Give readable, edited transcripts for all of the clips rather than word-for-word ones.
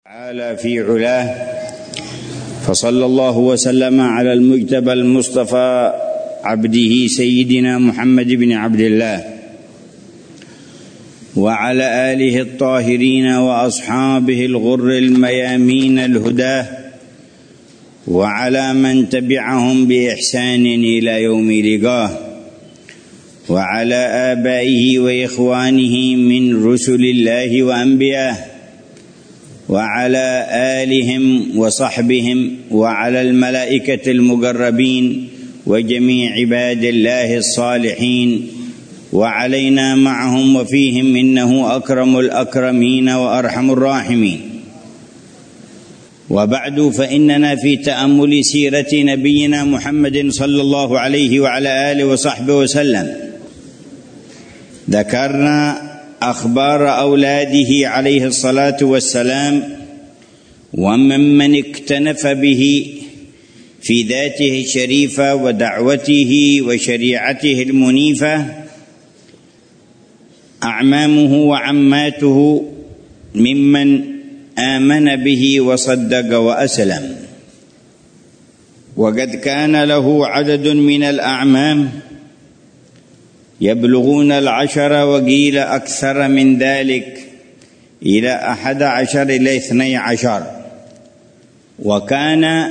تعالى في علاه، فصلى الله وسلم على المجتبى المصطفى عبده سيدنا محمد بن عبد الله وعلى آله الطاهرين وأصحابه الغر الميامين الهداه وعلى من تبعهم بإحسان إلى يوم لقاه وعلى آبائه وإخوانه من رسل الله وأنبيائه وعلى آلهم وصحبهم وعلى الملائكة المقربين وجميع عباد الله الصالحين وعلينا معهم وفيهم إنه أكرم الأكرمين وأرحم الراحمين. وبعد، فإننا في تأمل سيرة نبينا محمد صلى الله عليه وعلى آله وصحبه وسلم ذكرنا أخبار أولاده عليه الصلاة والسلام وممن اكتنف به في ذاته الشريفة ودعوته وشريعته المنيفة، أعمامه وعماته ممن آمن به وصدق وأسلم. وقد كان له عدد من الأعمام يبلغون 10 وقيل أكثر من ذلك إلى 11 إلى 12. وكان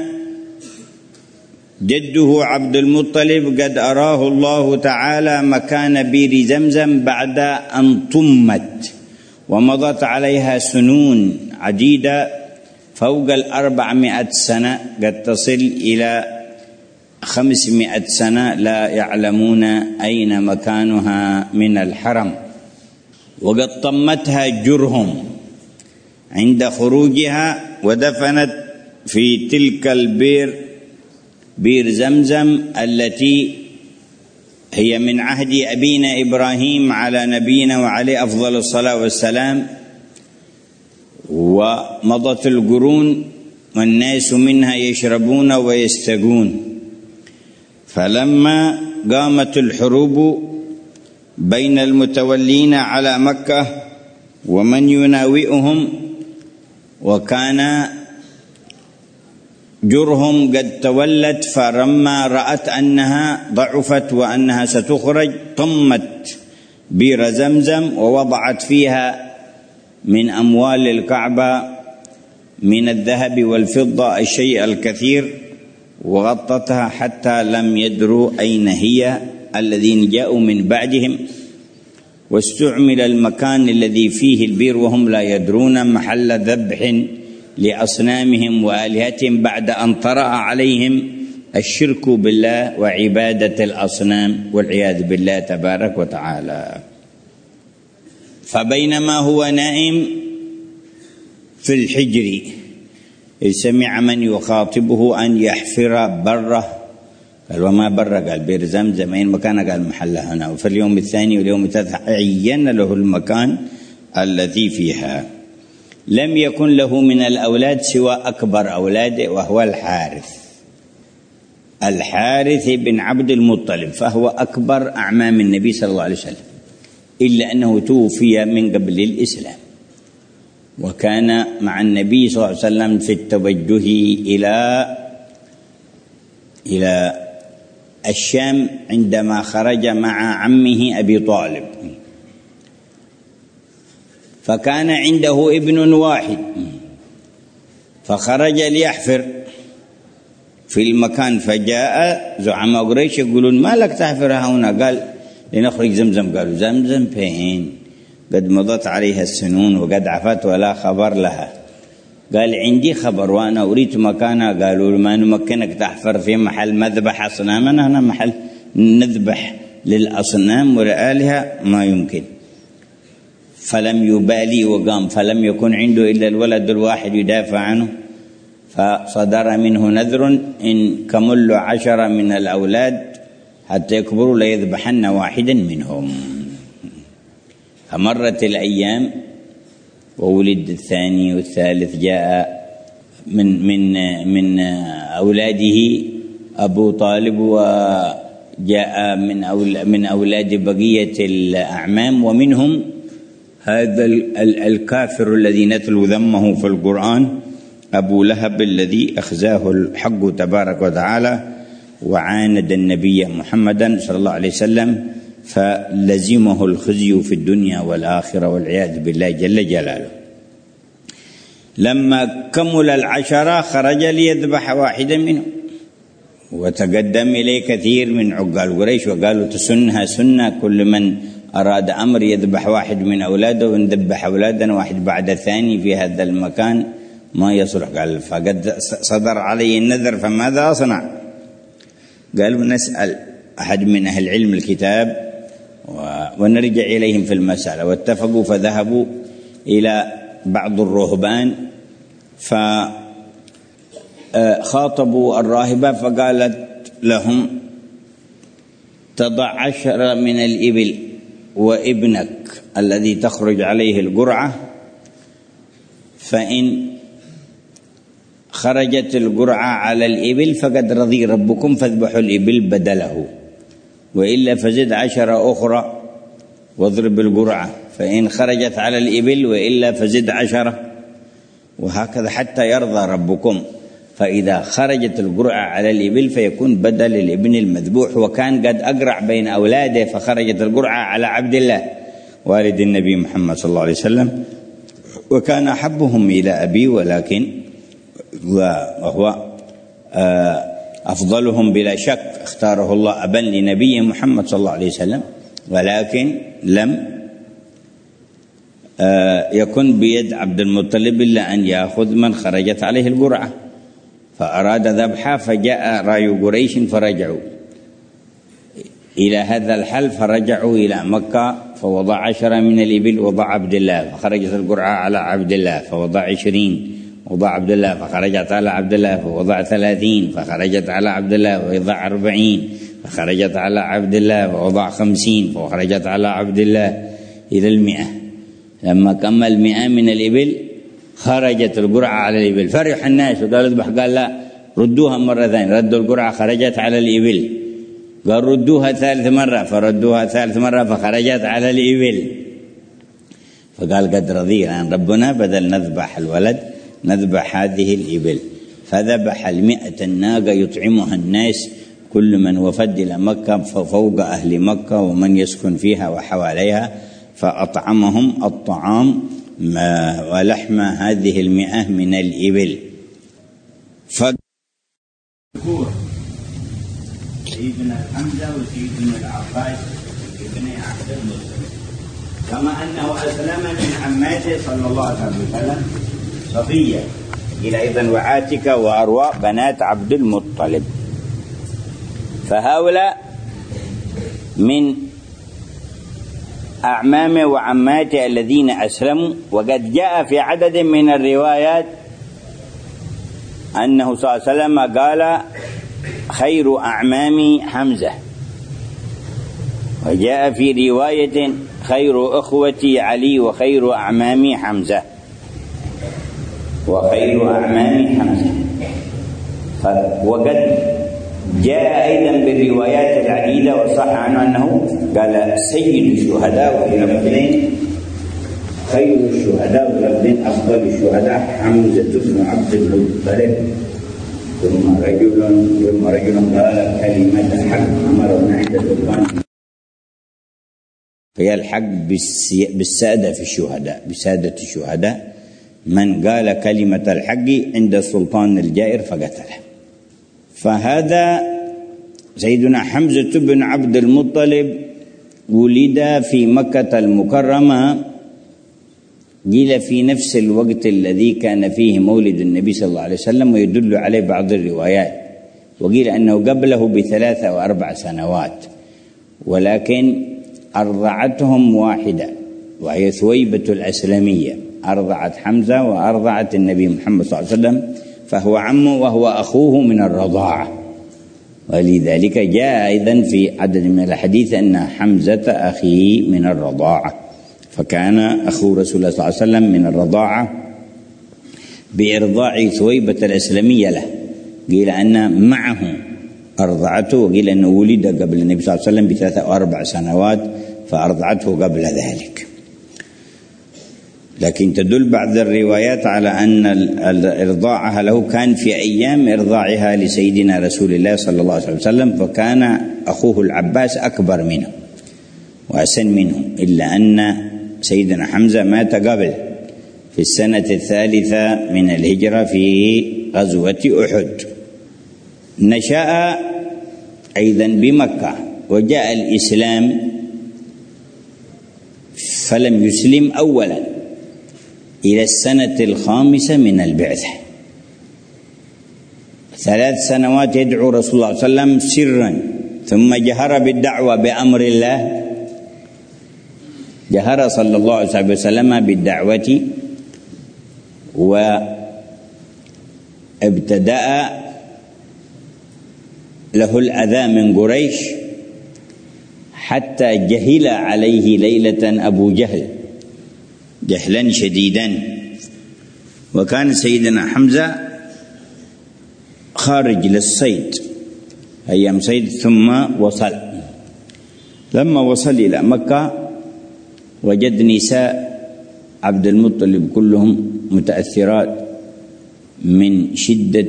جده عبد المطلب قد أراه الله تعالى مكان بئر زمزم بعد أن طمت ومضت عليها سنون عديدة فوق 400 سنة، قد تصل إلى 500 سنة لا يعلمون أين مكانها من الحرم. وقد طمتها جرهم عند خروجها ودفنت في تلك البئر، بئر زمزم، التي هي من عهد أبينا إبراهيم على نبينا وعليه أفضل الصلاة والسلام. ومضت القرون والناس منها يشربون ويستقون. فلما قامت الحروب بين المتولين على مكة ومن يناوئهم، وكان جرهم قد تولت، فلما رأت أنها ضعفت وأنها ستخرج طمت بئر زمزم ووضعت فيها من أموال الكعبة من الذهب والفضة الشيء الكثير، وغطتها حتى لم يدروا أين هي الذين جاءوا من بعدهم. واستعمل المكان الذي فيه البئر وهم لا يدرون محل ذبح لأصنامهم وآلهتهم بعد أن طرأ عليهم الشرك بالله وعبادة الأصنام والعياذ بالله تبارك وتعالى. فبينما هو نائم في الحجر إذ سمع من يخاطبه أن يحفر بره. قال: وما بره؟ قال: بئر زمزم. أين مكانه؟ قال: محلها هنا. وفي اليوم الثاني واليوم الثالث عين له المكان الذي فيها. لم يكن له من الأولاد سوى أكبر أولاده وهو الحارث بن عبد المطلب، فهو أكبر أعمام النبي صلى الله عليه وسلم، إلا أنه توفي من قبل الإسلام. وكان مع النبي صلى الله عليه وسلم في التوجه إلى الشام عندما خرج مع عمه أبي طالب. فكان عنده ابن واحد، فخرج ليحفر في المكان، فجاء زعماء قريش يقولون: ما لك تحفر هنا؟ قال: لنخرج زمزم. قالوا: زمزم فين؟ قد مضت عليها السنون وقد عفت ولا خبر لها. قال: عندي خبر وأنا أريد مكانها. قالوا: ما نمكنك تحفر في محل مذبح أصنامنا، هنا محل نذبح للأصنام والآلهة، ما يمكن. فلم يبالي وقام، فلم يكن عنده إلا الولد الواحد يدافع عنه، فصدر منه نذر: إن كمل 10 من الأولاد حتى يكبروا ليذبحن واحدا منهم. فمرت الأيام وولد الثاني والثالث. جاء من أولاده أبو طالب، وجاء من أولاد بقية الأعمام، ومنهم هذا الكافر الذي نتلو ذمه في القرآن أبو لهب الذي أخزاه الحق تبارك وتعالى وعاند النبي محمدا صلى الله عليه وسلم، فلزمه الخزي في الدنيا والآخرة والعياذ بالله جل جلاله. لما كمل 10 خرج ليذبح واحدا منهم، وتقدم إليه كثير من عقال قريش وقالوا تسنها سنة، كل من أراد أمر يذبح واحد من أولاده ونذبح أولادنا واحد بعد الثاني في هذا المكان ما يصلح. قال فقد صدر علي النذر فماذا أصنع؟ قالوا نسأل أحد من أهل علم الكتاب ونرجع إليهم في المسألة، واتفقوا فذهبوا إلى بعض الرهبان فخاطبوا الراهبة فقالت لهم تضع 10 من الإبل وابنك الذي تخرج عليه القرعة، فإن خرجت القرعة على الإبل فقد رضي ربكم فاذبحوا الإبل بدله، وإلا فزد 10 أخرى واضرب القرعة، فإن خرجت على الإبل وإلا فزد 10، وهكذا حتى يرضى ربكم. فإذا خرجت القرعة على الإبل فيكون بدل الابن المذبوح، وكان قد أقرع بين أولاده فخرجت القرعة على عبد الله والد النبي محمد صلى الله عليه وسلم، وكان أحبهم إلى أبي، ولكن وهو أفضلهم بلا شك، اختاره الله أبا لنبيه محمد صلى الله عليه وسلم، ولكن لم يكن بيد عبد المطلب إلا أن يأخذ من خرجت عليه القرعة، فأراد ذبحها فجاء راي قريش فرجعوا إلى هذا الحل، فرجعوا إلى مكة فوضع 10 من الإبل وضع عبد الله، فخرجت القرعة على عبد الله فوضع 20، وضع عبد الله فخرجت على عبد الله فوضع 30، فخرجت على عبد الله ووضع 40، فخرجت على عبد الله ووضع 50، فخرجت على عبد الله إلى 100. لما كمل 100 من الإبل خرجت القرعة على الإبل، فرح الناس وقالوا اذبح، قال لا ردوها مرة ثانية، ردوا القرعة خرجت على الإبل، قال ردوها 3 مرة، فردوها 3 مرة فخرجت على الإبل، فقال قد رضي عن ربنا بدل نذبح الولد نذبح هذه الإبل، فذبح 100 الناقة يطعمها الناس كل من وفد إلى مكة فوق أهل مكة ومن يسكن فيها وحواليها، فأطعمهم الطعام ولحم هذه 100 من الإبل. سيدنا حمزة وسيدنا العباس ابن عبد المطلب، كما أنه أسلم من عماته صلى الله عليه وسلم صفية إلى أيضا وعاتكة وأروى بنات عبد المطلب. فهؤلاء من أعمامه وعماته الذين أسلموا، وقد جاء في عدد من الروايات أنه صلى الله عليه وسلم قال خير أعمامي حمزة، وجاء في رواية خير أخوتي علي وخير أعمامي حمزة، وخير أعمامي حمزة. وقد جاء أيضا بالروايات العديدة وصح عنه أنه قال سيد الشهداء وفي لفظين خير الشهداء وفي لفظين أفضل الشهداء حمزة بن عبد المطلب. ثم رجل قال كلمة الحق أمرنا عند سلطان، فهي الحق بالسادة في الشهداء، بسادة الشهداء، من قال كلمة الحق عند السلطان الجائر فقتله. فهذا سيدنا حمزة بن عبد المطلب ولد في مكة المكرمة، قيل في نفس الوقت الذي كان فيه مولد النبي صلى الله عليه وسلم، ويدل عليه بعض الروايات، وقيل أنه قبله ب3 أو 4 سنوات، ولكن أرضعتهم واحدة وهي ثويبة الأسلمية، أرضعت حمزة وأرضعت النبي محمد صلى الله عليه وسلم، فهو عمه وهو أخوه من الرضاعة. ولذلك جاء أيضا في عدد من الحديث أن حمزة أخيه من الرضاعة، فكان أخو رسول الله صلى الله عليه وسلم من الرضاعة بإرضاع ثويبة الأسلمية له. قيل أن معه أرضعته، وقيل أنه ولد قبل النبي صلى الله عليه وسلم ب3 أو 4 سنوات فأرضعته قبل ذلك. لكن تدل بعض الروايات على أن إرضاعها له كان في أيام إرضاعها لسيدنا رسول الله صلى الله عليه وسلم، فكان أخوه العباس أكبر منه وأسن منه، إلا أن سيدنا حمزة مات قبل في السنة 3 من الهجرة في غزوة أحد. نشأ أيضا بمكة، وجاء الإسلام فلم يسلم أولا إلى السنة 5 من البعثة. 3 سنوات يدعو رسول الله صلى الله عليه وسلم سرا، ثم جهر بالدعوة بأمر الله، جهر صلى الله عليه وسلم بالدعوة، وابتدأ له الأذى من قريش حتى جهل عليه ليلة أبو جهل جهلا شديدا. وكان سيدنا حمزة خارج للصيد أيام صيد، ثم وصل. لما وصل إلى مكة وجد نساء عبد المطلب كلهم متأثرات من شدة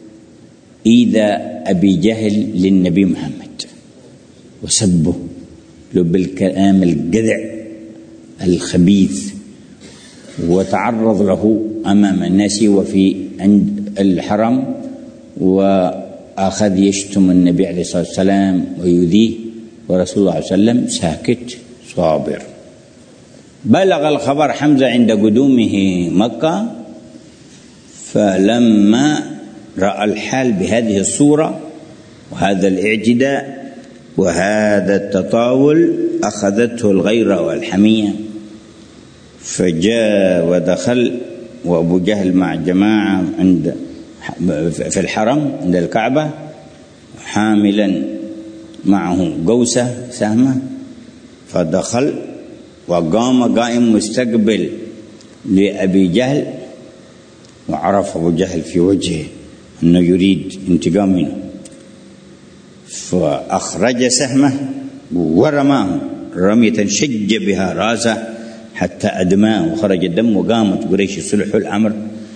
إيذاء أبي جهل للنبي محمد وسبه له بالكلام الجذع الخبيث، وتعرض له أمام الناس وفي عند الحرم، وأخذ يشتم النبي عليه الصلاة والسلام ويؤذيه، ورسول الله صلى الله عليه وسلم ساكت صابر. بلغ الخبر حمزة عند قدومه مكة، فلما رأى الحال بهذه الصورة وهذا الاعتداء وهذا التطاول أخذته الغيرة والحمية، فجاء ودخل وأبو جهل مع جماعة في الحرم عند الكعبة، حاملا معه قوسة سهمة، فدخل وقام قائم مستقبل لأبي جهل، وعرف أبو جهل في وجهه أنه يريد انتقام منه، فأخرج سهمه ورماه رمية شج بها راسه حتى أدماه وخرج الدم. وقامت قريش يصلحوا الأمر،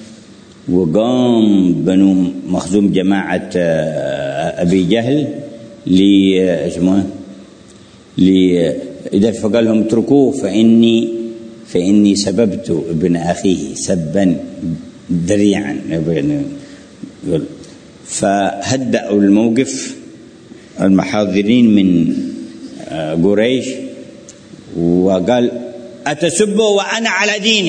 وقام بنو مخزوم جماعة أبي جهل فقال لهم اتركوه فإني سببت ابن أخيه سبا ذريعا، فهدأوا الموقف المحاضرين من قريش، وقال أتسبه وأنا على دينه،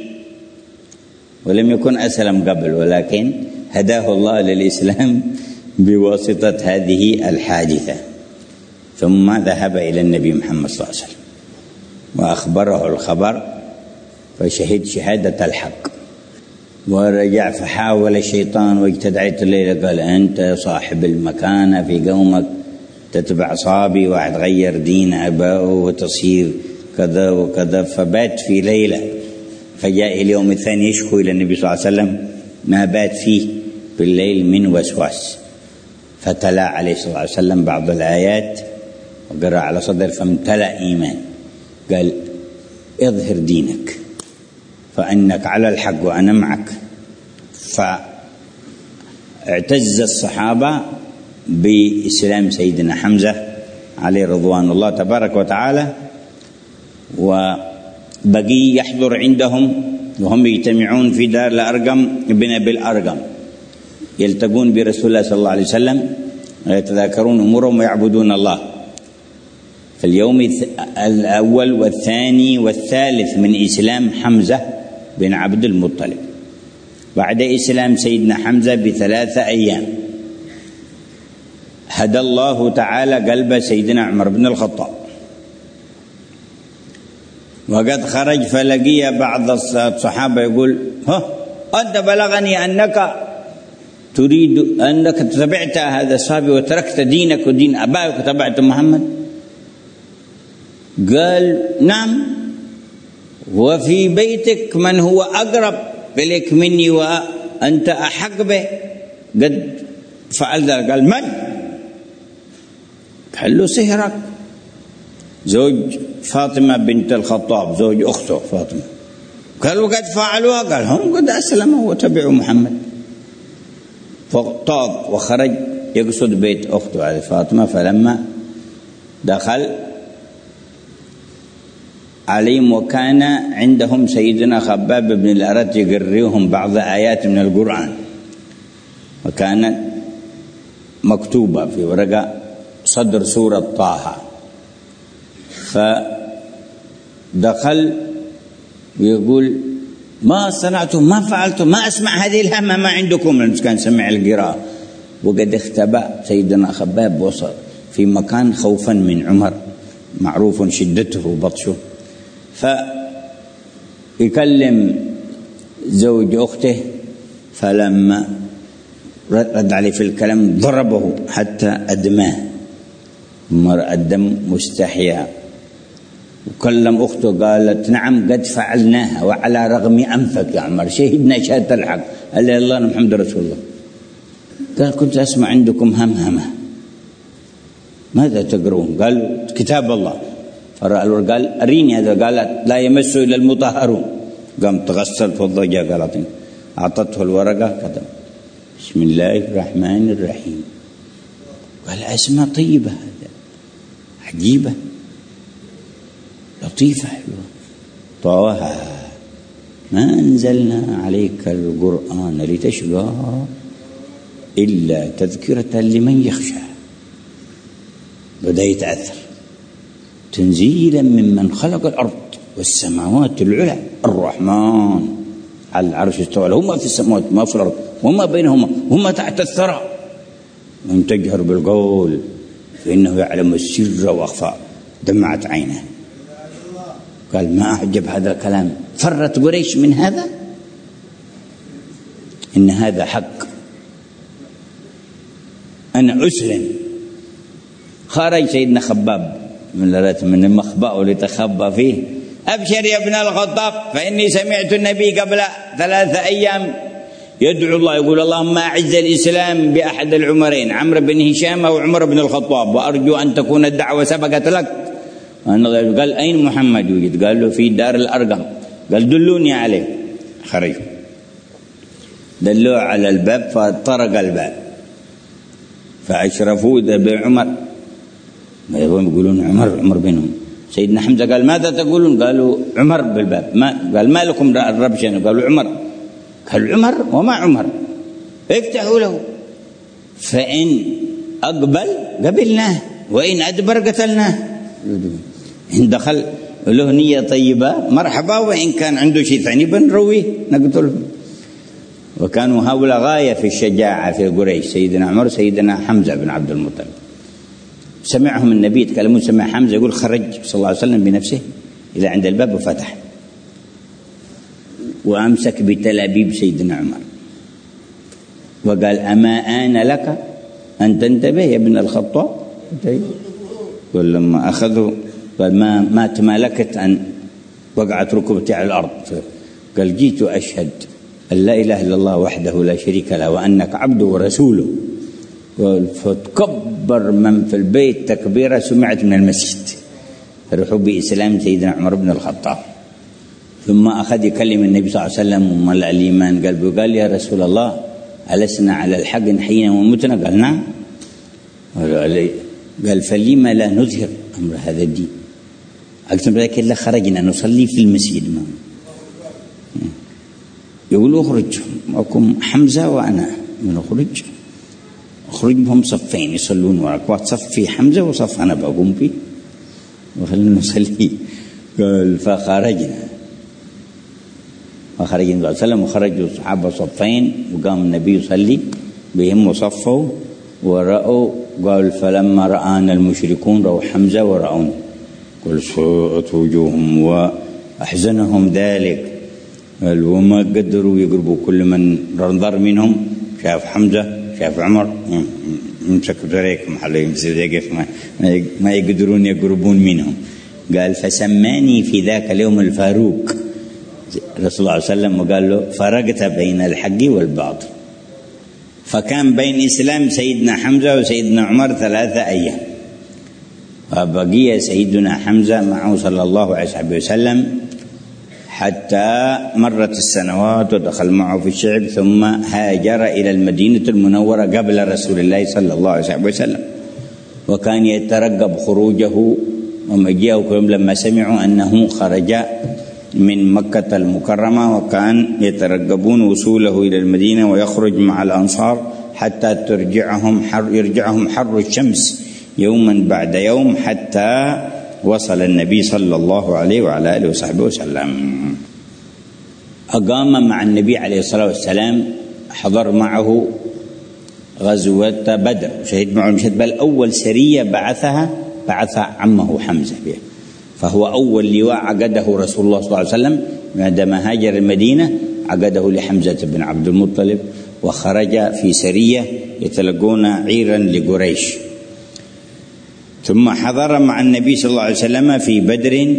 ولم يكن أسلم قبل، ولكن هداه الله للإسلام بواسطة هذه الحادثة. ثم ذهب إلى النبي محمد صلى الله عليه وسلم وأخبره الخبر، فشهد شهادة الحق، ورجع فحاول الشيطان واجتدعت الليلة، قال أنت صاحب المكانة في قومك، تتبع صابي وتغير دين أبائه وتصير كذا وكذا. فبات في ليلة، فجاء اليوم الثاني يشكو إلى النبي صلى الله عليه وسلم ما بات فيه بالليل من وسواس، فتلا عليه صلى الله عليه وسلم بعض الآيات وقرأ على صدر، فامتلأ إيمان، قال اظهر دينك فإنك على الحق وأنا معك. فاعتز الصحابة بإسلام سيدنا حمزة عليه رضوان الله تبارك وتعالى، وبقي يحضر عندهم وهم يجتمعون في دار الأرقم بن أبي الأرقم، يلتقون برسول الله صلى الله عليه وسلم ويتذاكرون أمورهم ويعبدون الله. في اليوم الأول والثاني والثالث من إسلام حمزة بن عبد المطلب، بعد إسلام سيدنا حمزة ب3 أيام، هدى الله تعالى قلب سيدنا عمر بن الخطاب، وقد خرج فلقي بعض الصحابة يقول أنت بلغني أنك تريد أنك تبعت هذا الصحابي وتركت دينك ودين أبائك وتبعت محمد. قال نعم، وفي بيتك من هو أقرب إليك مني وأنت أحق به قد فعل ذلك. قال من؟ قال له سهرك، زوج فاطمة بنت الخطاب، زوج أخته فاطمة. قالوا قد فعلوها، قال هم قد أسلموا وتبعوا محمد. فطاق وخرج يقصد بيت أخته على فاطمة. فلما دخل عليهم وكان عندهم سيدنا خباب بن الأرت يقرئهم بعض آيات من القرآن، وكانت مكتوبة في ورقة صدر سورة طه. فدخل ويقول ما صنعتم ما فعلتم ما أسمع هذه الهمة ما عندكم، لأنه كان سمع القراءة. وقد اختبأ سيدنا خباب وصل في مكان خوفا من عمر، معروف شدته وبطشه. فيكلم زوج أخته، فلما رد عليه في الكلام ضربه حتى أدماه، مر الدم مستحيا. وكلم أخته قالت نعم قد فعلناها وعلى رغم أنفك يا عمر، شهدنا شهادة الحق. قال لي الله محمد رسول الله. قال كنت أسمع عندكم همهمة، ماذا تقرؤون؟ قالوا كتاب الله. قال أريني هذا. قالت لا يمسه إلا المطهرون. قام تغسل توضأ جاء قال أعطته الورقة كتب بسم الله الرحمن الرحيم. قال أسماء طيبة، هذا عجيبة لطيفة حلوة. طه ما أنزلنا عليك القرآن لتشقى إلا تذكرة لمن يخشى. بدأ يتأثر تنزيلا ممن خلق الأرض والسماوات العلى الرحمن على العرش استوى. هما في السماوات ما في الأرض وما بينهما هما تحت الثرى. وإن تجهر بالقول فإنه يعلم السر وأخفى. دمعت عينه. قال ما أعجب هذا الكلام، فرت قريش من هذا، إن هذا حق، أنا أسلم. خرج سيدنا خباب من المخبأ لتخبى فيه. أبشر يا ابن الخطاب فإني سمعت النبي قبل 3 أيام يدعو الله يقول اللهم أعز الإسلام بأحد العمرين، عمرو بن هشام أو عمر بن الخطاب، وأرجو أن تكون الدعوة سبقت لك. قال أين محمد يوجد؟ قال له في دار الأرقم. قال دلوني عليه. خرجوا دلوه على الباب فطرق الباب فأشرفوا إذا بعمر. ما يقولون عمر بينهم. سيدنا حمزة قال ماذا تقولون؟ قالوا عمر بالباب. قال ما لكم الربشة؟ قالوا عمر. قال عمر وما عمر؟ افتحوا له، فإن أقبل قبلناه وإن أدبر قتلناه. إن دخل له نية طيبة مرحبا، وإن كان عنده شيء ثاني بنرويه نقتله. وكانوا هؤلاء غاية في الشجاعة في قريش، سيدنا عمر سيدنا حمزة بن عبد المطلب. سمعهم النبي يتكلمون، سمع حمزة يقول خرج صلى الله عليه وسلم بنفسه إلى عند الباب وفتح وأمسك بتلابيب سيدنا عمر وقال أما آن لك أن تنتبه يا ابن الخطاب؟ ولما أخذوا قال ما تمالكت أن وقعت ركبتي على الأرض. قال جيت أشهد أن لا إله إلا الله وحده لا شريك له وأنك عبده ورسوله. فتكبر من في البيت تكبيرة سمعت من المسجد. فرحوا بإسلام سيدنا عمر بن الخطاب. ثم أخذ يكلم النبي صلى الله عليه وسلم وملأ الإيمان قلبه. قال يا رسول الله ألسنا على الحق حين ومتنا؟ قال نعم. قال فلما لا نظهر أمر هذا الدين؟ أكثر من ذلك إلا خرجنا نصلي في المسجد. يقول اخرج معكم حمزة وأنا من أخرج بهم صفين يصلون وراك، صف في حمزة وصف أنا بقوم فيه وخلنا نصلي. قال فخرجنا صلى الله عليه وسلم وخرجوا الصحابة صفين وقام النبي يصلي بهم وصفوا ورأوا. قال فلما رآنا المشركون رأوا حمزة ورأوني. قال سوءت وجوههم وأحزنهم ذلك. قال وما قدروا يقربوا، كل من نظر منهم شاف حمزة شاف عمر يمسك بذريك محله يمسك ما يقدرون يقربون منهم. قال فسماني في ذاك اليوم الفاروق رسول الله صلى الله عليه وسلم وقال له فرقت بين الحق والباطل. فكان بين إسلام سيدنا حمزة وسيدنا عمر 3 أيام، وبقي سيدنا حمزة معه صلى الله عليه وسلم حتى مرت السنوات ودخل معه في الشعب، ثم هاجر إلى المدينة المنورة قبل رسول الله صلى الله عليه وسلم، وكان يترقب خروجه ومجيئه كلهم لما سمعوا أنه خرج من مكة المكرمة، وكان يترقبون وصوله إلى المدينة ويخرج مع الأنصار حتى يرجعهم حر الشمس يوما بعد يوم، حتى وصل النبي صلى الله عليه وعلى آله وصحبه وسلم. أقام مع النبي عليه الصلاة والسلام، حضر معه غزوة بدر، شهد معه المشهد، بل أول سرية بعث عمه حمزة به، فهو أول لواء عقده رسول الله صلى الله عليه وسلم عندما هاجر المدينة، عقده لحمزة بن عبد المطلب، وخرج في سرية يتلقون عيرا لقريش. ثم حضر مع النبي صلى الله عليه وسلم في بدر،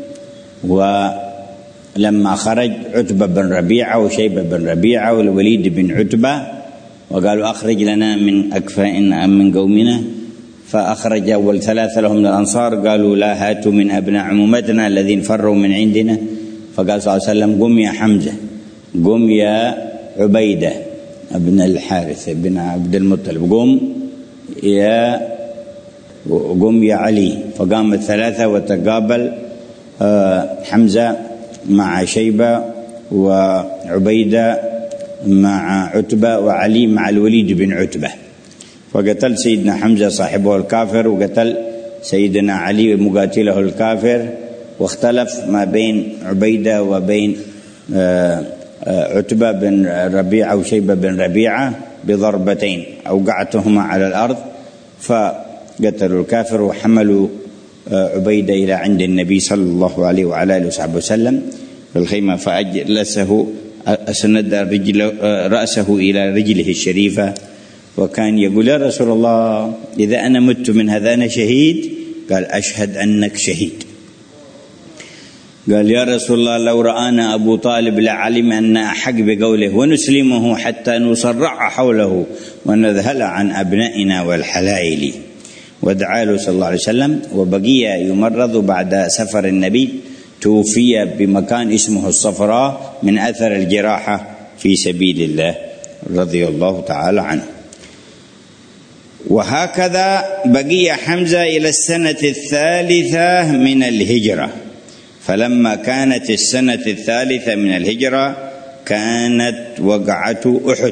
ولما خرج عتبة بن ربيعة وشيبة بن ربيعة والوليد بن عتبة، وقالوا أخرج لنا من أكفاء من قومنا، فأخرج أول ثلاثة لهم من الأنصار، قالوا لا، هاتوا من أبناء عمومتنا الذين فروا من عندنا. فقال صلى الله عليه وسلم قم يا حمزة، قم يا عبيدة ابن الحارث بن عبد المطلب، قم يا علي. فقام الثلاثة وتقابل حمزة مع شيبة وعبيدة مع عتبة وعلي مع الوليد بن عتبة، فقتل سيدنا حمزة صاحبه الكافر، وقتل سيدنا علي مقاتله الكافر، واختلف ما بين عبيدة وبين عتبة بن ربيعة وشيبة بن ربيعة بضربتين أوقعتهما على الأرض، فقتلوا الكافر وحملوا عبيدة إلى عند النبي صلى الله عليه وعلى آله وصحبه وسلم في الخيمة، فأجلسه، أسند رأسه إلى رجله الشريفة، وكان يقول يا رسول الله إذا أنا مت من هذا أنا شهيد؟ قال أشهد أنك شهيد. قال يا رسول الله لو رآنا أبو طالب لعلم أن أحق بقوله، ونسلمه حتى نصرع حوله ونذهل عن أبنائنا والحلائل. ودعا له صلى الله عليه وسلم، وبقي يمرض بعد سفر النبي، توفي بمكان اسمه الصفراء من أثر الجراحة في سبيل الله رضي الله تعالى عنه. وهكذا بقي حمزة إلى السنة الثالثة من الهجرة، فلما كانت السنة الثالثة من الهجرة كانت وقعة أحد،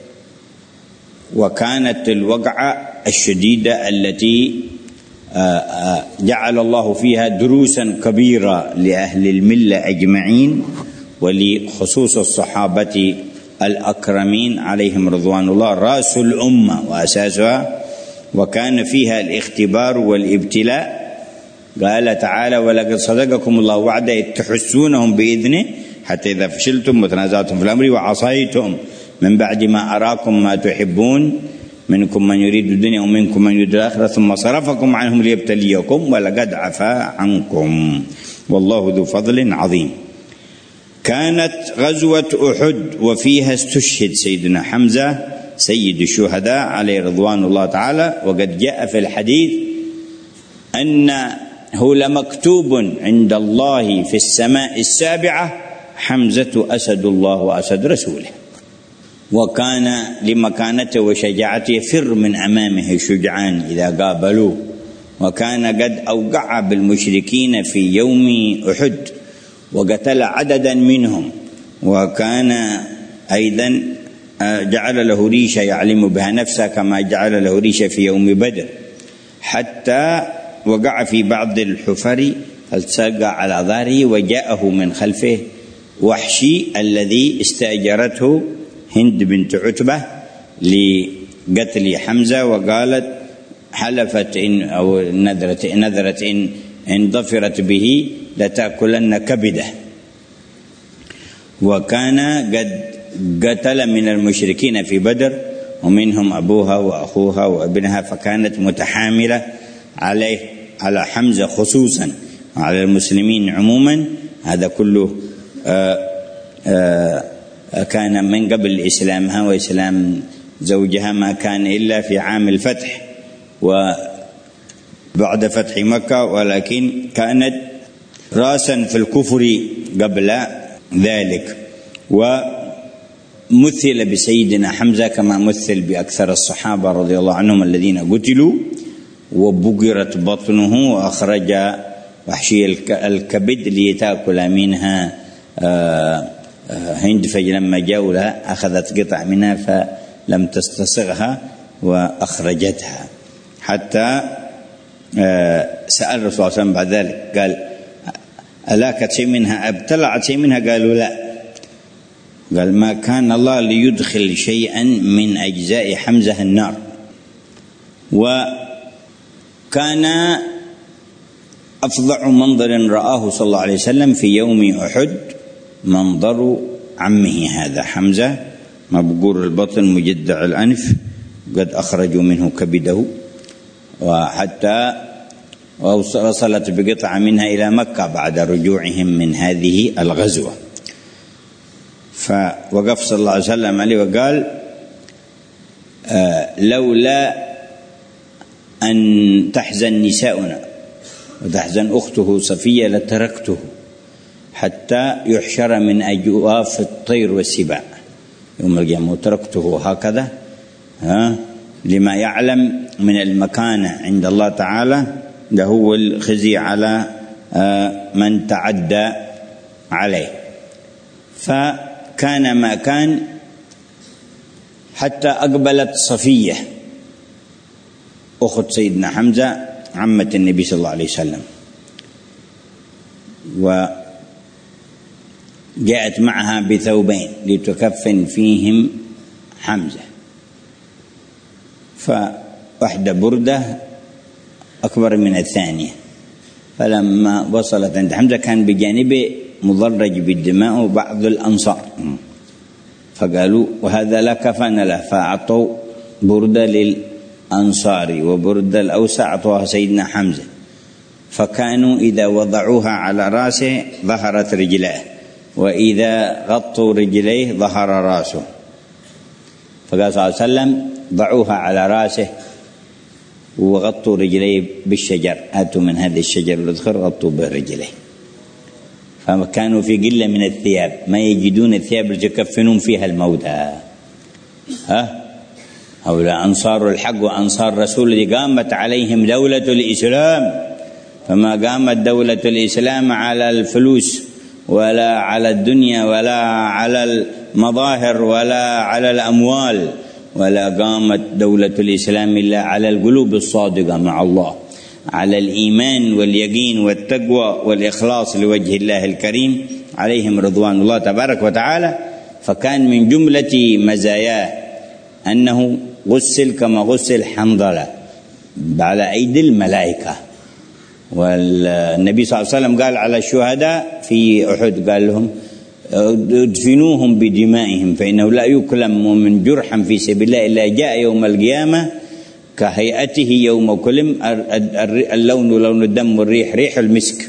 وكانت الوقعة الشديدة التي جعل الله فيها دروسا كبيرة لأهل الملة أجمعين، ولخصوص الصحابة الأكرمين عليهم رضوان الله، رأس الأمة وأساسها، وكان فيها الاختبار والابتلاء. قال تعالى ولقد صدقكم الله وعده إذ تحسونهم بإذنه حتى إذا فشلتم وتنازعتم في الأمر وعصيتم من بعد ما أراكم ما تحبون منكم من يريد الدنيا ومنكم من يريد الآخرة ثم صرفكم عنهم ليبتليكم ولقد عفا عنكم والله ذو فضل عظيم. كانت غزوة أحد وفيها استشهد سيدنا حمزة سيد الشهداء عليه رضوان الله تعالى، وقد جاء في الحديث أنه لمكتوب عند الله في السماء السابعة حمزة أسد الله وأسد رسوله، وكان لمكانته وشجاعته يفر من أمامه الشجعان إذا قابلوه، وكان قد أوقع بالمشركين في يوم أحد وقتل عددا منهم، وكان أيضا جعل له ريشة يعلم بها نفسه كما جعل له ريشة في يوم بدر، حتى وقع في بعض الحفر فالتقى على ظهره، وجاءه من خلفه وحشي الذي استأجرته هند بنت عتبة لقتل حمزة، وقالت حلفت إن أو نذرت إن ظفرت به لتأكلن كبده. وكان قد قتل من المشركين في بدر ومنهم أبوها وأخوها وابنها، فكانت متحاملة عليه على حمزة خصوصا على المسلمين عموما. هذا كله كان من قبل إسلامها وإسلام زوجها، ما كان إلا في عام الفتح وبعد فتح مكة، ولكن كانت رأسا في الكفر قبل ذلك. ومثل بسيدنا حمزة كما مثل بأكثر الصحابة رضي الله عنهم الذين قتلوا، وبقرت بطنه وأخرج وحشي الكبد ليتأكل منها هند، فلما جاءوا لها أخذت قطع منها فلم تستصغها وأخرجتها، حتى سأل الرسول صلى الله عليه وسلم بعد ذلك قال: ألاكت شيء منها؟ ابتلعت شيء منها؟ قالوا لا. قال: ما كان الله ليدخل شيئا من أجزاء حمزة النار. وكان أفظع منظر رآه صلى الله عليه وسلم في يوم أحد منظر عمه هذا حمزة، مبقور البطن مجدع الأنف، قد أخرجوا منه كبده، وحتى وصلت بقطعة منها إلى مكة بعد رجوعهم من هذه الغزوة. فوقف صلى الله عليه وسلم عليه وقال: لولا أن تحزن نساؤنا وتحزن أخته صفية لتركته حتى يحشر من أجواف الطير والسباع يوم القيامة، وتركته هكذا لما يعلم من المكانة عند الله تعالى له الخزي على من تعدى عليه. فكان ما كان حتى أقبلت صفية أخت سيدنا حمزة عمة النبي صلى الله عليه وسلم، وجاءت معها بثوبين لتكفن فيهم حمزة، فواحدة بردة أكبر من الثانية. فلما وصلت عند حمزة كان بجانبه مضرج بالدماء بعض الأنصار، فقالوا: وهذا لا كفن له، فأعطوا بردة للأنصار وبردة الأوسع أعطوها سيدنا حمزة. فكانوا إذا وضعوها على رأسه ظهرت رجلاه، وإذا غطوا رجليه ظهر رأسه. فقال صلى الله عليه وسلم: ضعوها على رأسه وغطوا رجليه بالشجر، آتوا من هذا الشجر الأذخر غطوا به رجليه. فكانوا في قلة من الثياب، ما يجدون الثياب التي يكفنون فيها الموتى. هؤلاء أنصار الحق وأنصار رسول اللي قامت عليهم دولة الإسلام، فما قامت دولة الإسلام على الفلوس ولا على الدنيا ولا على المظاهر ولا على الأموال، ولا قامت دولة الإسلام إلا على القلوب الصادقة مع الله، على الإيمان واليقين والتقوى والإخلاص لوجه الله الكريم عليهم رضوان الله تبارك وتعالى. فكان من جملة مزاياه أنه غسل كما غسل حنظلة على أيدي الملائكة. والنبي صلى الله عليه وسلم قال على الشهداء في أحد قال لهم: ادفنوهم بدمائهم فإنه لا يكلم من جرحا في سبيل الله إلا جاء يوم القيامة كهيئته يوم كلم، اللون لون الدم والريح ريح المسك.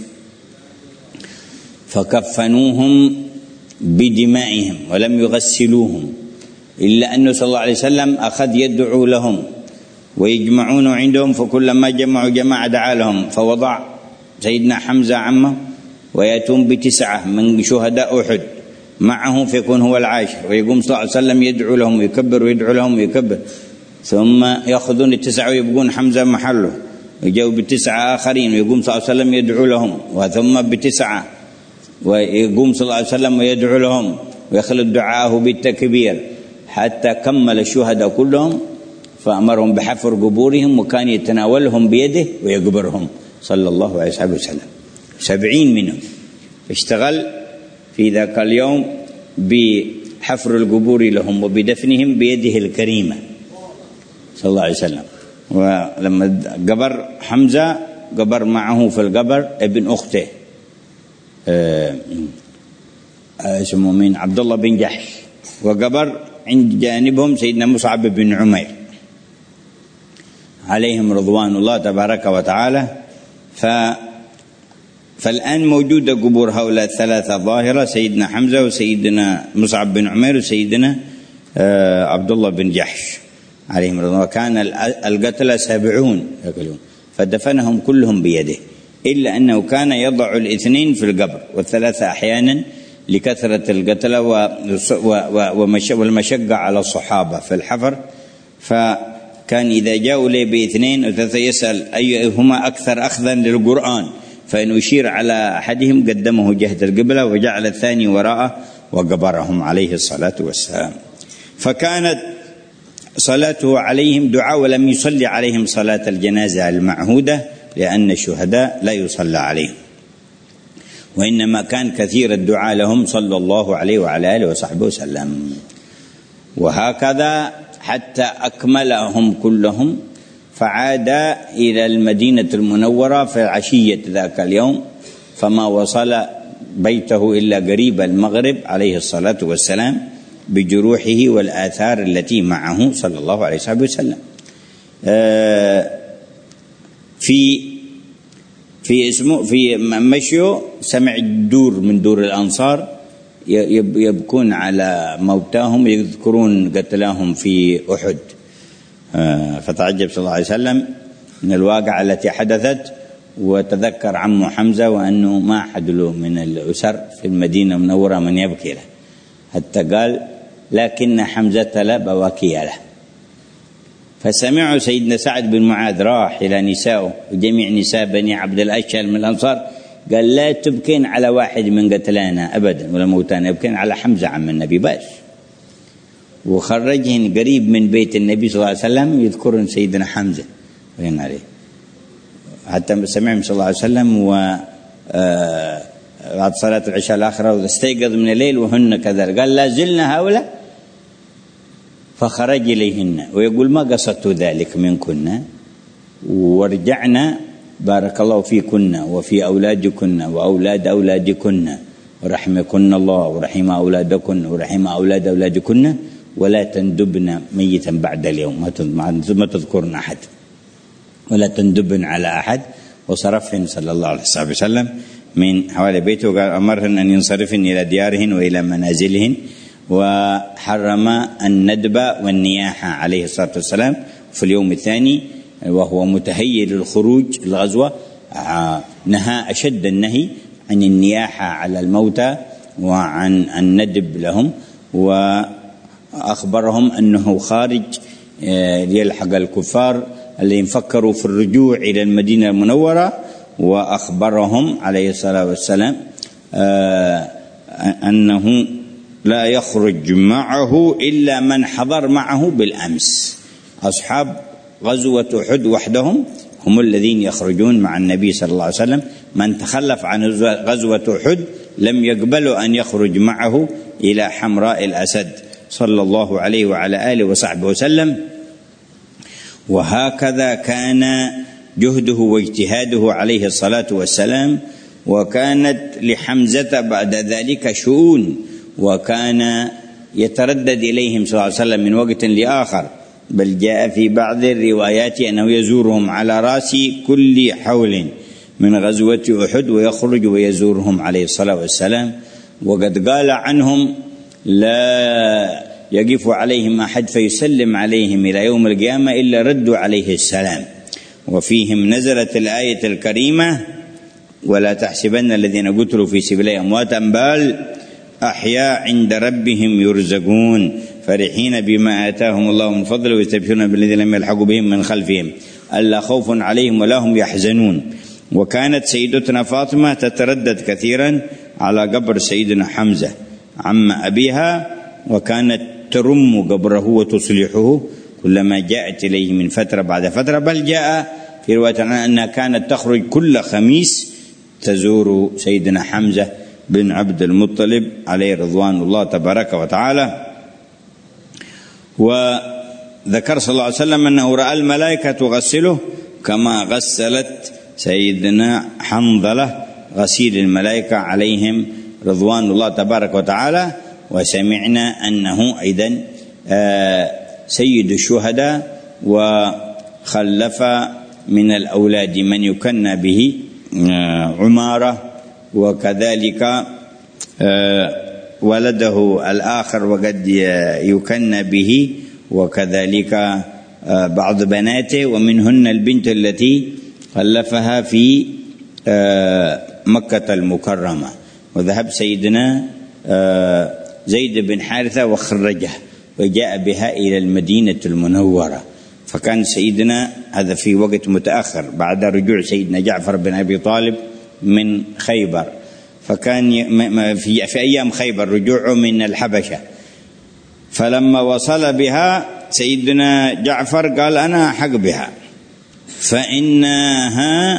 فكفنوهم بدمائهم ولم يغسلوهم، إلا أنه صلى الله عليه وسلم أخذ يدعو لهم ويجمعون عندهم، فكلما جمعوا جماعة دعا لهم. فوضع سيدنا حمزة عمه ويأتون ب9 من شهداء أحد معه فيكون هو العاشر، ويقوم صلى الله عليه وسلم يدعو لهم ويكبر ويدعو لهم ويكبر، ثم يأخذون 9 ويبقون حمزة محله، ويجوا ب9 آخرين ويقوم صلى الله عليه وسلم يدعو لهم، وثم ب9 ويقوم صلى الله عليه وسلم ويدعو لهم ويخلد دعاءه بالتكبير حتى كمل الشهداء كلهم. فأمرهم بحفر قبورهم وكان يتناولهم بيده ويقبرهم صلى الله عليه وسلم. 70 منهم اشتغل في ذاك اليوم بحفر القبور لهم وبدفنهم بيده الكريمة صلى الله عليه وسلم. ولما قبر حمزة قبر معه في القبر ابن أخته اسمه مين؟ عبد الله بن جحش، وقبر عند جانبهم سيدنا مصعب بن عمير عليهم رضوان الله تبارك وتعالى. فالآن موجودة قبور هؤلاء الثلاثة ظاهرة: سيدنا حمزة وسيدنا مصعب بن عمير وسيدنا عبد الله بن جحش عليهم رضوان الله. وكان القتلى 70 فدفنهم كلهم بيده، إلا أنه كان يضع 2 في القبر والثلاثة أحيانا لكثرة القتلى والمشقة على الصحابة في الحفر، فكان إذا جاءوا لي باثنين وثلاثة يسأل أيهما أكثر أخذا للقرآن، فإن يشير على أحدهم قدمه جهة القبلة وجعل الثاني وراءه وقبرهم عليه الصلاة والسلام. فكانت صلاته عليهم دعاء، ولم يصلي عليهم صلاة الجنازة المعهودة لأن الشهداء لا يصلى عليهم، وإنما كان كثير الدعاء لهم صلى الله عليه وعلى آله وصحبه وسلم. وهكذا حتى أكملهم كلهم، فعاد إلى المدينة المنورة في عشية ذاك اليوم، فما وصل بيته إلا قريب المغرب عليه الصلاة والسلام بجروحه والآثار التي معه صلى الله عليه وسلم. في مشيه سمع دور من دور الأنصار يبكون على موتاهم، يذكرون قتلاهم في أحد، فتعجب صلى الله عليه وسلم من الواقعة التي حدثت، وتذكر عمه حمزة وأنه ما أحد له من الأسر في المدينة المنورة من يبكي له، حتى قال لكن حمزة لا بواكي له. فسمعوا سيدنا سعد بن معاذ راح إلى نسائه وجميع نساء بني عبد الأشهل من الأنصار، قال لا تبكين على واحد من قتلانا أبدا ولا موتانا، يبكين على حمزة عم النبي بس. وخرجهن قريب من بيت النبي صلى الله عليه وسلم يذكرن سيدنا حمزة وين عليه، حتى سمعهم صلى الله عليه وسلم بعد صلاة العشاء الآخرة واستيقظ من الليل وهن كذلك، قال لا زلنا هؤلاء، فخرج إليهن ويقول ما قصدت ذلك منكن، ورجعنا بارك الله فيكن وفي أولادكن وأولاد أولادكن، ورحمكن الله ورحم أولادكن ورحم أولاد أولادكن، ولا تندبن ميتا بعد اليوم، ما تذكرن أحد ولا تندبن على أحد. وصرفهن صلى الله عليه وسلم من حوالي بيته، وقال أمرهن أن ينصرفن إلى ديارهن وإلى منازلهن، وحرم الندب والنياحة عليه الصلاة والسلام. في اليوم الثاني وهو متهيئ للخروج الغزوة نهى أشد النهي عن النياحة على الموتى وعن الندب لهم، وأخبرهم أنه خارج ليلحق الكفار الذين فكروا في الرجوع إلى المدينة المنورة، وأخبرهم عليه الصلاة والسلام أنه لا يخرج معه إلا من حضر معه بالأمس. أصحاب غزوة أحد وحدهم هم الذين يخرجون مع النبي صلى الله عليه وسلم، من تخلف عن غزوة أحد لم يقبلوا أن يخرج معه إلى حمراء الأسد صلى الله عليه وعلى آله وصحبه وسلم. وهكذا كان جهده واجتهاده عليه الصلاة والسلام. وكانت لحمزة بعد ذلك شؤون، وكان يتردد إليهم صلى الله عليه وسلم من وقت لآخر، بل جاء في بعض الروايات أنه يزورهم على رأس كل حول من غزوة أحد، ويخرج ويزورهم عليه الصلاة والسلام. وقد قال عنهم لا يقف عليهم أحد فيسلم عليهم إلى يوم القيامة إلا ردوا عليه السلام. وفيهم نزلت الآية الكريمة ولا تحسبن الذين قتلوا في سبيل الله أمواتا بل أحياء عند ربهم يرزقون فرحين بما آتاهم الله من فضله ويستبشرون بالذين لم يلحقوا بهم من خلفهم ألا خوف عليهم ولا هم يحزنون. وكانت سيدتنا فاطمة تتردد كثيرا على قبر سيدنا حمزة عم أبيها، وكانت ترم قبره وتصلحه كلما جاءت إليه من فترة بعد فترة، بل جاء في رواية أنها كانت تخرج كل خميس تزور سيدنا حمزة بن عبد المطلب عليه رضوان الله تبارك وتعالى. وذكر صلى الله عليه وسلم أنه رأى الملائكة تغسله كما غسلت سيدنا حنظلة غسيل الملائكة عليهم رضوان الله تبارك وتعالى. وسمعنا أنه أيضا سيد الشهداء، وخلف من الأولاد من يكنى به عمارة، وكذلك ولده الآخر وقد يكنى به، وكذلك بعض بناته، ومنهن البنت التي خلفها في مكة المكرمة. وذهب سيدنا زيد بن حارثة وخرجه وجاء بها إلى المدينة المنورة. فكان سيدنا هذا في وقت متأخر بعد رجوع سيدنا جعفر بن أبي طالب من خيبر، فكان في أيام خيبر رجوعه من الحبشة. فلما وصل بها سيدنا جعفر قال أنا أحق بها، فإنها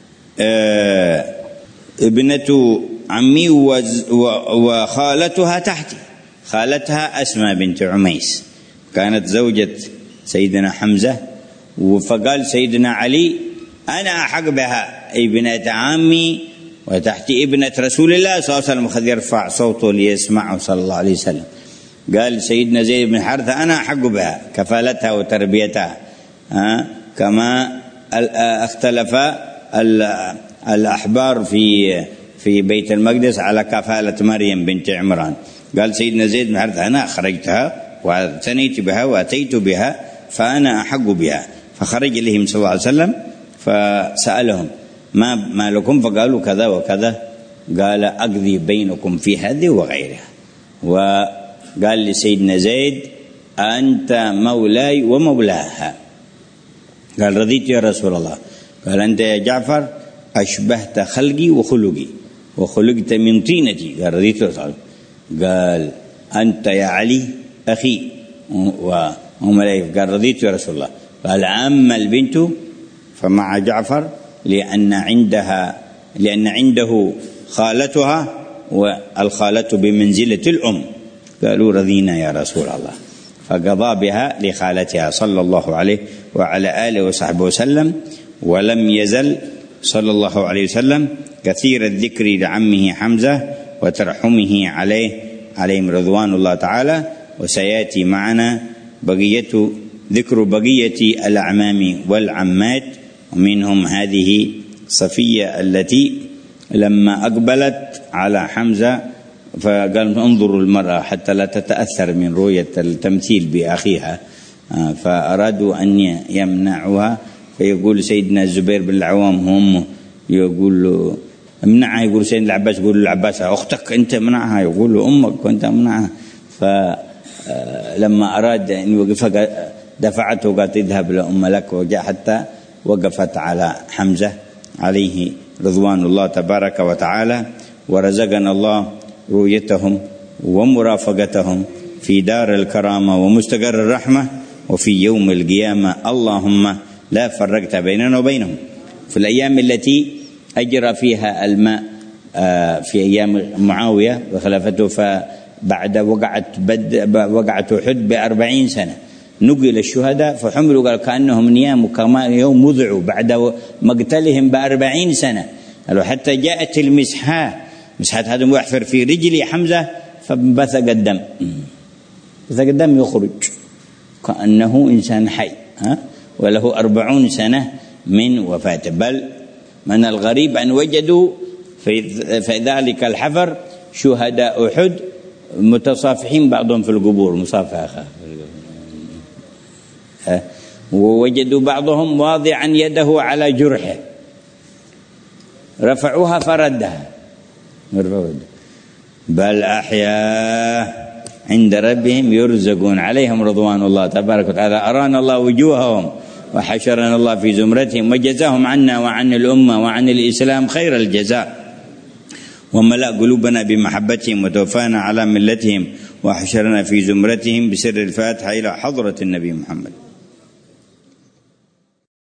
ابنة عمي وخالتها تحتي. خالتها أسماء بنت عميس كانت زوجة سيدنا حمزة، فقال سيدنا علي أنا أحق بها ابنة عمي وتحتي ابنة رسول الله صلى الله عليه وسلم، خذ يرفع صوته ليسمعه صلى الله عليه وسلم. قال سيدنا زيد بن حارثة أنا أحق بها كفالتها وتربيتها، كما اختلف الأحبار في بيت المقدس على كفالة مريم بنت عمران. قال سيدنا زيد بن حارثة أنا أخرجتها واعتنيت بها وأتيت بها فأنا أحق بها. فخرج إليهم صلى الله عليه وسلم فسألهم ما لكم؟ فقالوا كذا وكذا. قال أقضي بينكم في هذه وغيرها. وقال لسيدنا زيد أنت مولاي ومولاها. قال رضيت يا رسول الله. قال أنت يا جعفر أشبهت خلقي وخلقي وخلقت من طينتي. قال رضيت يا رسول الله. قال أنت يا علي أخي ومولاي. قال رضيت يا رسول الله. قال أما البنت فمع جعفر لأن عنده خالتها والخالة بمنزلة الأم. قالوا رضينا يا رسول الله. فقضى بها لخالتها صلى الله عليه وعلى آله وصحبه وسلم. ولم يزل صلى الله عليه وسلم كثير الذكر لعمه حمزة وترحمه عليهم رضوان الله تعالى. وسيأتي معنا ذكر بقية الأعمام والعمات، ومنهم هذه صفية التي لما أقبلت على حمزة فقال انظروا المرأة حتى لا تتأثر من رؤية التمثيل بأخيها، فأرادوا أن يمنعوها. فيقول سيدنا الزبير بن العوام هم يقول له امنعها، يقول سيدنا العباس يقول العباس أختك أنت منعها، يقول له أمك وأنت منعها. فلما أراد أن يوقفها دفعته وقالت اذهب لأم لك، وجاء حتى وقفت على حمزة عليه رضوان الله تبارك وتعالى. ورزقنا الله رؤيتهم ومرافقتهم في دار الكرامة ومستقر الرحمة وفي يوم القيامة. اللهم لا فرقت بيننا وبينهم. في الأيام التي أجرى فيها الماء في أيام معاوية وخلافته، فبعد وقعت أحد ب40 سنة نقل الشهداء فحملوا قال كأنهم نيام وكما يوم وضعوا بعد مقتلهم ب40 سنة. قالوا حتى جاءت المسحات هذا محفر في رجل حمزة فبثق الدم، بثق الدم يخرج كأنه إنسان حي وله 40 سنة من وفاته. بل من الغريب أن وجدوا في ذلك الحفر شهداء أحد متصافحين بعضهم في القبور مصافحة، ووجدوا بعضهم واضعا يده على جرحه رفعوها فردها. بل أحياء عند ربهم يرزقون عليهم رضوان الله تبارك وتعالى. أرانا الله وجوههم وحشرنا الله في زمرتهم وجزاهم عنا وعن الأمة وعن الإسلام خير الجزاء، وملأ قلوبنا بمحبتهم وتوفانا على ملتهم وحشرنا في زمرتهم بسر الفاتحة إلى حضرة النبي محمد.